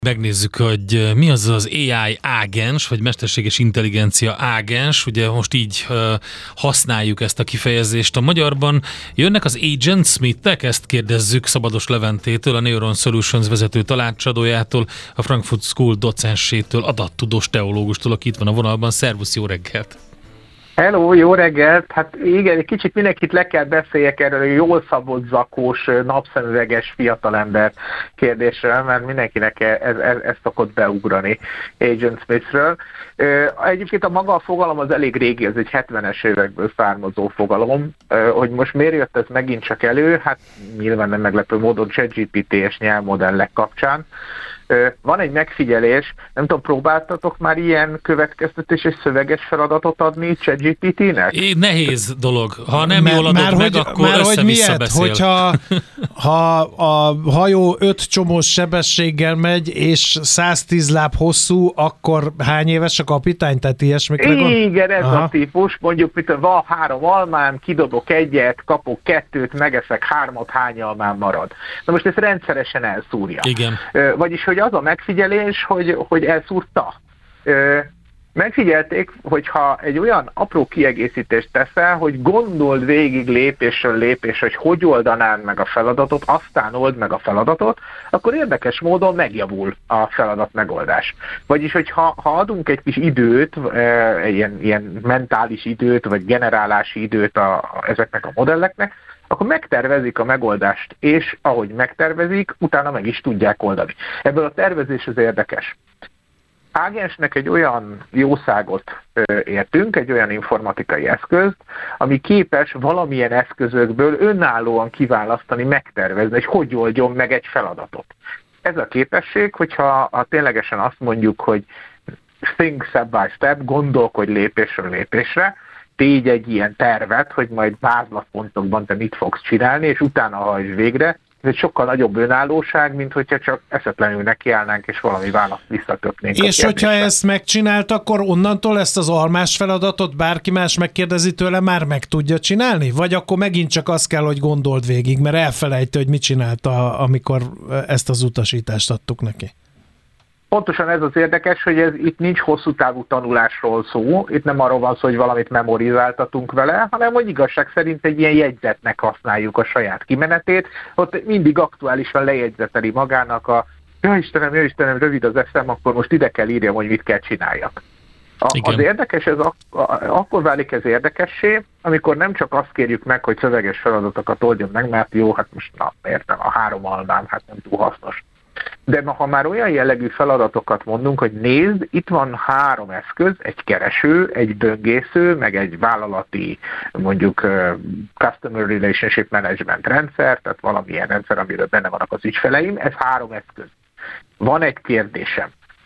Megnézzük, hogy mi az az AI ágens, vagy mesterséges intelligencia ágens. Ugye most így használjuk ezt a kifejezést a magyarban. Jönnek az Agent Smith-ek? Ezt kérdezzük Szabados Leventétől, a Neuron Solutions vezető tanácsadójától, a Frankfurt School docensétől, adattudós teológustól, aki itt van a vonalban. Szervusz, jó reggelt! Hello, jó reggelt! Hát igen, egy kicsit mindenkit le kell beszéljek erről a jól szabott zakós, napszemüveges fiatalember kérdésről, mert mindenkinek ez szokott beugrani Agent Smithről. Egyébként a maga a fogalom az elég régi, ez egy 70-es évekből származó fogalom. Hogy most miért jött ez megint csak elő? Hát nyilván nem meglepő módon ChatGPT és nyelvmodellek kapcsán. Van egy megfigyelés, nem tudom, próbáltatok már ilyen következtetés és szöveges feladatot adni ChatGPT-nek? Nehéz dolog. Ha nem jól adod meg, akkor össze-vissza beszél. Hogyha a hajó 5 csomós sebességgel megy, és 110 láb hosszú, akkor hány éves a kapitány? Tehát ilyesmikre gond? Igen, ez a típus. Mondjuk, mint van 3 almám, kidobok 1-et, kapok 2-t, megeszek 3-at, hány almám marad. Na most ez rendszeresen elszúrja. Igen. Vagyis, hogy az a megfigyelés, hogy elszúrta. Megfigyelték, hogyha egy olyan apró kiegészítést teszel, hogy gondold végig lépésről lépésre, hogy oldanád meg a feladatot, aztán old meg a feladatot, akkor érdekes módon megjavul a feladat megoldás. Vagyis, hogyha adunk egy kis időt, ilyen mentális időt, vagy generálási időt ezeknek a modelleknek, akkor megtervezik a megoldást, és ahogy megtervezik, utána meg is tudják oldani. Ebből a tervezés az érdekes. Ágensnek egy olyan jószágot értünk, egy olyan informatikai eszközt, ami képes valamilyen eszközökből önállóan kiválasztani, megtervezni, hogy oldjon meg egy feladatot. Ez a képesség, hogyha ténylegesen azt mondjuk, hogy think step by step, gondolkodj lépésről lépésre, tégy egy ilyen tervet, hogy majd vázlatpontokban te mit fogsz csinálni, és utána hajtsd végre. Ez egy sokkal nagyobb önállóság, mint hogyha csak eszetlenül nekiállnánk, és valami választ visszaköpnénk. És hogyha ezt megcsinált, akkor onnantól ezt az almás feladatot bárki más megkérdezi tőle, már meg tudja csinálni? Vagy akkor megint csak azt kell, hogy gondold végig, mert elfelejti, hogy mit csinálta, amikor ezt az utasítást adtuk neki? Pontosan ez az érdekes, hogy itt nincs hosszú távú tanulásról szó, itt nem arról van szó, hogy valamit memorizáltatunk vele, hanem hogy igazság szerint egy ilyen jegyzetnek használjuk a saját kimenetét, ott mindig aktuálisan lejegyzeteli magának ja Istenem, rövid az eszem, akkor most ide kell írjam, hogy mit kell csináljak. Az érdekes, akkor válik ez érdekessé, amikor nem csak azt kérjük meg, hogy szöveges feladatokat oldjon meg, mert jó, hát most értem, a 3 almám, hát nem túl hasznos. De ha már olyan jellegű feladatokat mondunk, hogy nézd, itt van 3 eszköz, egy kereső, egy böngésző, meg egy vállalati, mondjuk Customer Relationship Management rendszer, tehát valamilyen rendszer, amiről benne vannak az ügyfeleim, ez 3 eszköz. Van egy kérdésem.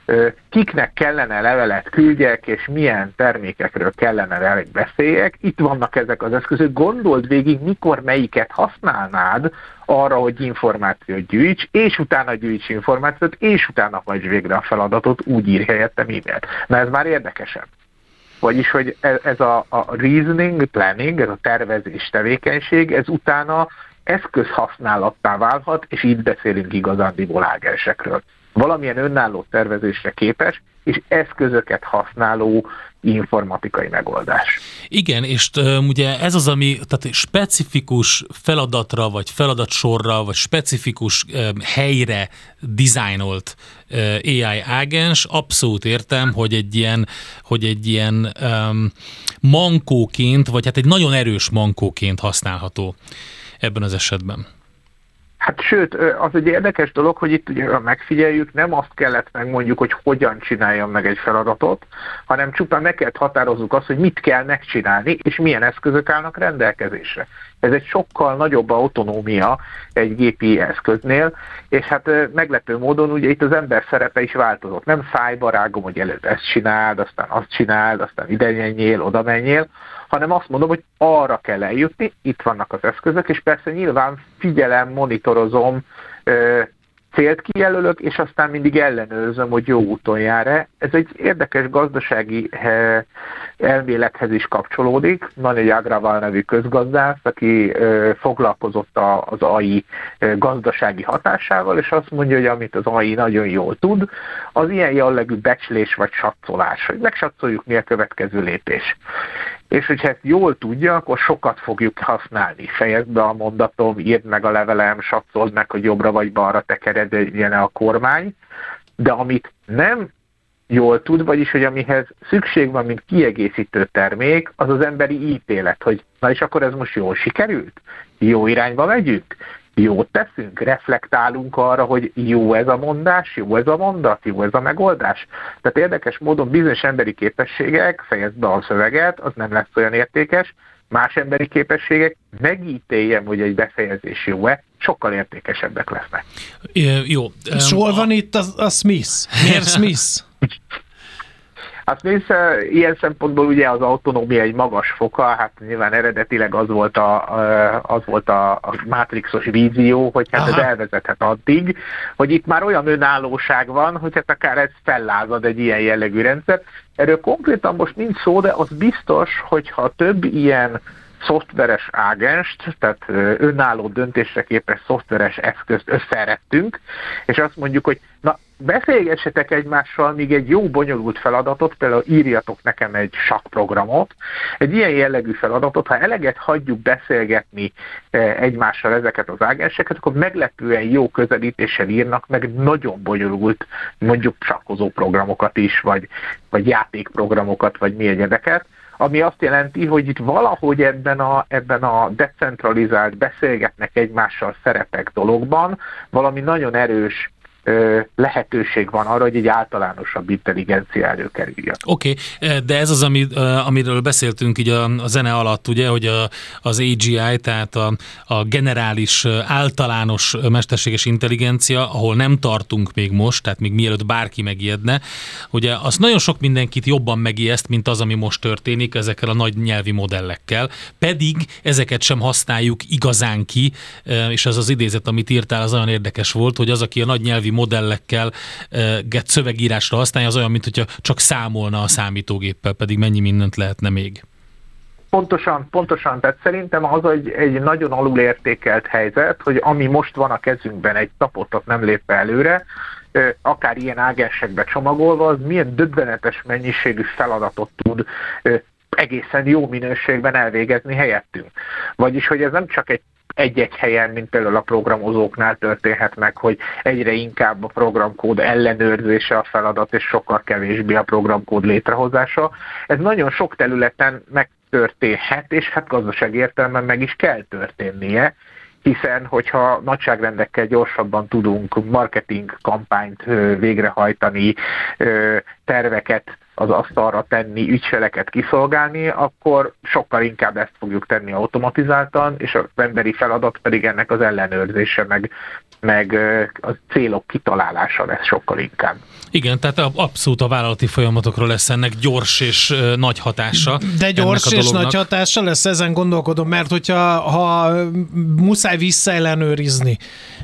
Kiknek kellene levelet küldjek, és milyen termékekről kellene velük beszéljek. Itt vannak ezek az eszközök. Gondold végig, mikor melyiket használnád arra, hogy információt gyűjts, és utána gyűjts információt, és utána hagyj végre a feladatot, úgy ír helyette mindent. Na ez már érdekesebb. Vagyis, hogy ez a reasoning, planning, ez a tervezés tevékenység, ez utána eszközhasználattá válhat, és itt beszélünk igazándiból ágensekről. Valamilyen önálló tervezésre képes, és eszközöket használó informatikai megoldás. Igen, és ugye ez az, ami tehát specifikus feladatra, vagy feladatsorra, vagy specifikus helyre dizájnolt AI ágens, abszolút értem, hogy egy ilyen mankóként, vagy hát egy nagyon erős mankóként használható ebben az esetben. Hát sőt, az egy érdekes dolog, hogy itt ugye megfigyeljük, nem azt kellett megmondjuk, hogy hogyan csináljam meg egy feladatot, hanem csupán meg kellett határozzuk azt, hogy mit kell megcsinálni, és milyen eszközök állnak rendelkezésre. Ez egy sokkal nagyobb autonómia egy gépi eszköznél, és hát meglepő módon ugye itt az ember szerepe is változott. Nem szájba rágom, hogy előbb ezt csináld, aztán azt csináld, aztán ide menjél, oda menjél, hanem azt mondom, hogy arra kell eljutni, itt vannak az eszközök, és persze nyilván figyelem, monitorozom, célt kijelölök, és aztán mindig ellenőrzöm, hogy jó úton jár-e. Ez egy érdekes gazdasági elmélethez is kapcsolódik. Van egy Agrawal nevű közgazdász, aki foglalkozott az AI gazdasági hatásával, és azt mondja, hogy amit az AI nagyon jól tud, az ilyen jellegű becslés vagy satszolás, hogy megsatszoljuk, mi a következő lépés. És hogyha ezt jól tudja, akkor sokat fogjuk használni. Fejezd be a mondatom, írd meg a levelem, satszold meg, hogy jobbra vagy balra tekeredjen a kormány, de amit nem jól tud, vagyis hogy amihez szükség van, mint kiegészítő termék, az az emberi ítélet, hogy na és akkor ez most jól sikerült? Jó irányba megyünk? Jót teszünk? Reflektálunk arra, hogy jó ez a mondás, jó ez a mondat, jó ez a megoldás? Tehát érdekes módon bizonyos emberi képességek, fejezd be a szöveget, az nem lesz olyan értékes, más emberi képességek, megítéljem, hogy egy befejezés jó-e, sokkal értékesebbek lesznek. Jó. És hol van itt a Smith? Miért Smith? Hát Smith ilyen szempontból ugye az autonómia egy magas foka, hát nyilván eredetileg az volt a Matrixos vízió, hogy hát ez elvezethet addig, hogy itt már olyan önállóság van, hogy hát akár ez fellázad egy ilyen jellegű rendszer. Erről konkrétan most nincs szó, de az biztos, hogyha több ilyen szoftveres ágenst, tehát önálló döntésre képes szoftveres eszközt összerettünk, és azt mondjuk, hogy na, beszélgessetek egymással, míg egy jó bonyolult feladatot, például írjatok nekem egy sakkprogramot, egy ilyen jellegű feladatot, ha eleget hagyjuk beszélgetni egymással ezeket az ágenseket, akkor meglepően jó közelítéssel írnak meg nagyon bonyolult, mondjuk sakkozó programokat is, vagy játékprogramokat, vagy mi egyedeket, ami azt jelenti, hogy itt valahogy ebben a decentralizált, beszélgetnek egymással szerepek dologban valami nagyon erős lehetőség van arra, hogy egy általánosabb intelligencia előkerüljön. Oké, de ez az, amiről beszéltünk így a zene alatt, ugye, hogy az AGI, tehát a generális általános mesterséges intelligencia, ahol nem tartunk még most, tehát még mielőtt bárki megijedne, ugye az nagyon sok mindenkit jobban megijeszt, mint az, ami most történik ezekkel a nagy nyelvi modellekkel, pedig ezeket sem használjuk igazán ki, és az az idézet, amit írtál, az olyan érdekes volt, hogy az, aki a nagy nyelvi modellekkel szövegírásra használja, az olyan, mint hogyha csak számolna a számítógéppel, pedig mennyi mindent lehetne még. Pontosan. Tehát szerintem az egy nagyon alulértékelt helyzet, hogy ami most van a kezünkben, egy tapottat nem lépve előre, akár ilyen ágensekbe csomagolva, az milyen döbbenetes mennyiségű feladatot tud egészen jó minőségben elvégezni helyettünk. Vagyis, hogy ez nem csak egy-egy helyen, mint például a programozóknál történhet meg, hogy egyre inkább a programkód ellenőrzése a feladat, és sokkal kevésbé a programkód létrehozása. Ez nagyon sok területen megtörténhet, és hát gazdasági értelemben meg is kell történnie, hiszen hogyha nagyságrendekkel gyorsabban tudunk marketing kampányt végrehajtani, terveket az asztalra tenni, ügyfeleket kiszolgálni, akkor sokkal inkább ezt fogjuk tenni automatizáltan, és az emberi feladat pedig ennek az ellenőrzése, meg a célok kitalálása lesz sokkal inkább. Igen, tehát abszolút a vállalati folyamatokra lesz ennek gyors és nagy hatása. De gyors és nagy hatása lesz, ezen gondolkodom, mert hogyha muszáj visszaellenőrizni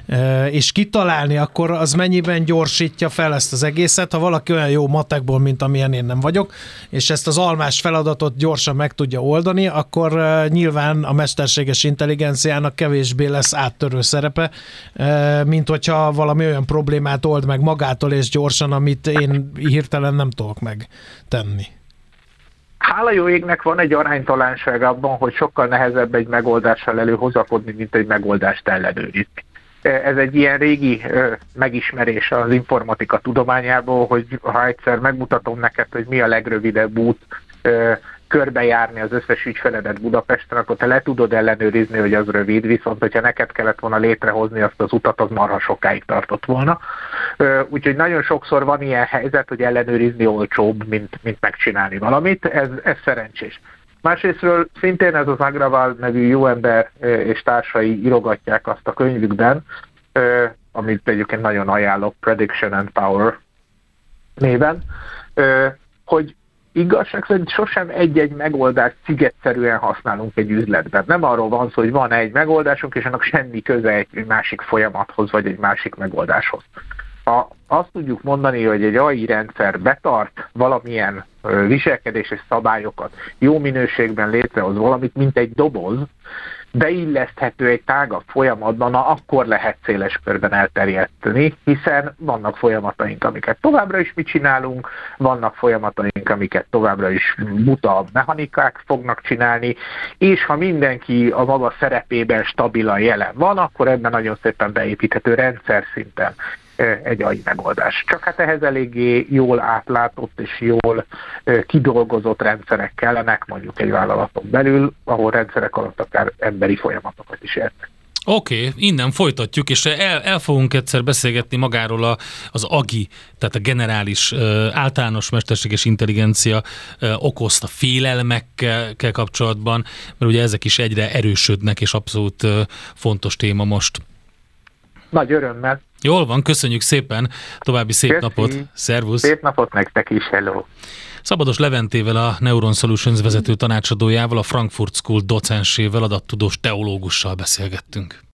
és kitalálni, akkor az mennyiben gyorsítja fel ezt az egészet, ha valaki olyan jó matekból, mint amilyen én nem vagyok, és ezt az almás feladatot gyorsan meg tudja oldani, akkor nyilván a mesterséges intelligenciának kevésbé lesz áttörő szerepe, mint hogyha valami olyan problémát old meg magától és gyorsan, amit én hirtelen nem tudok megtenni. Hála jó égnek van egy aránytalanság abban, hogy sokkal nehezebb egy megoldással előhozakodni, mint egy megoldást ellenőrizni. Ez egy ilyen régi megismerés az informatika tudományából, hogy ha egyszer megmutatom neked, hogy mi a legrövidebb út körbejárni az összes ügyfeledet Budapesten, akkor te le tudod ellenőrizni, hogy az rövid, viszont hogyha neked kellett volna létrehozni azt az utat, az marha sokáig tartott volna. Úgyhogy nagyon sokszor van ilyen helyzet, hogy ellenőrizni olcsóbb, mint megcsinálni valamit, ez szerencsés. Másrésztről szintén ez az Agrawal nevű jó ember és társai írogatják azt a könyvükben, amit egyébként nagyon ajánlok, Prediction and Power néven, hogy igazság szerint sosem egy-egy megoldást szigetszerűen használunk egy üzletben. Nem arról van szó, hogy van egy megoldásunk, és annak semmi köze egy másik folyamathoz, vagy egy másik megoldáshoz. Ha azt tudjuk mondani, hogy egy AI rendszer betart valamilyen viselkedési szabályokat, jó minőségben létrehoz valamit, mint egy doboz, beilleszthető egy tágabb folyamatban, akkor lehet széles körben elterjeszteni, hiszen vannak folyamataink, amiket továbbra is mi csinálunk, vannak folyamataink, amiket továbbra is buta mechanikák fognak csinálni, és ha mindenki a maga szerepében stabilan jelen van, akkor ebben nagyon szépen beépíthető rendszer szinten egy AI megoldás. Csak hát ehhez eléggé jól átlátott és jól kidolgozott rendszerek kellenek, mondjuk egy vállalaton belül, ahol rendszerek alatt akár emberi folyamatokat is értek. Oké, innen folytatjuk, és el fogunk egyszer beszélgetni magáról az AGI, tehát a generális általános mesterséges intelligencia okozta félelmekkel kapcsolatban, mert ugye ezek is egyre erősödnek, és abszolút fontos téma most. Nagy örömmel. Jól van, köszönjük szépen, további szép napot, szervusz! Szép napot nektek is, hello! Szabados Leventével, a Neuron Solutions vezető tanácsadójával, a Frankfurt School docensével, adattudós teológussal beszélgettünk.